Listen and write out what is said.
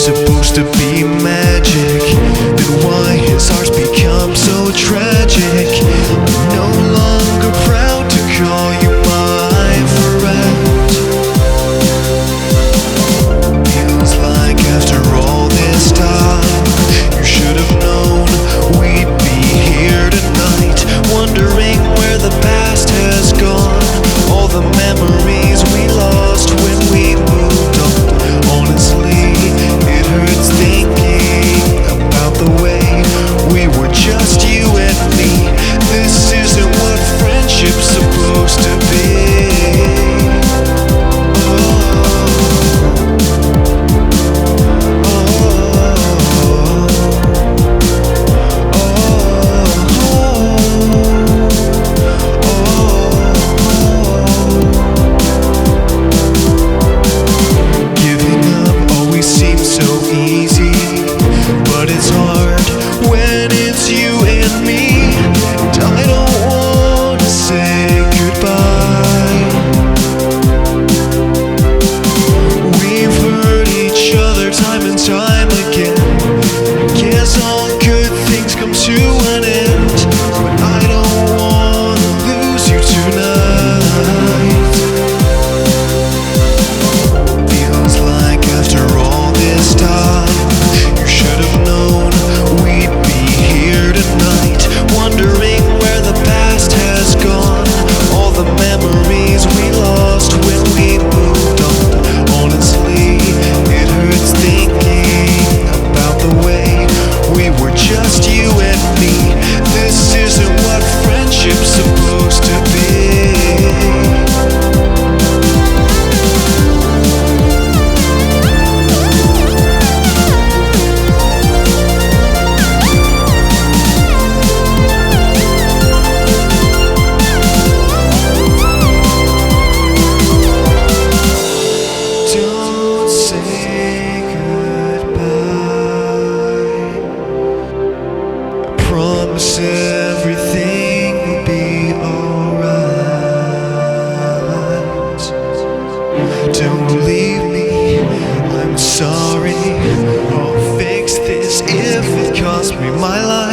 supposed to be magic, then why has ours become so tragic? I'm no longer proud to call you my friend. Feels like after all this time, you should have known we'd be here tonight, wondering where the past has gone, all the memories we lost when we moved on. Honestly, it hurts thinking about the way we were just you and me. This isn't what friendship's supposed to be. Time again, guess all good things come to an end, but I don't wanna lose you tonight. Feels like after all this time, you should have known we'd be here tonight, wondering where the past has gone, all the memories we lost when we moved on. Honestly, it hurts thinking we were just you and me. This isn't what friendship's supposed to be. Don't say promise everything will be alright. Don't leave me, I'm sorry. I'll fix this if it costs me my life.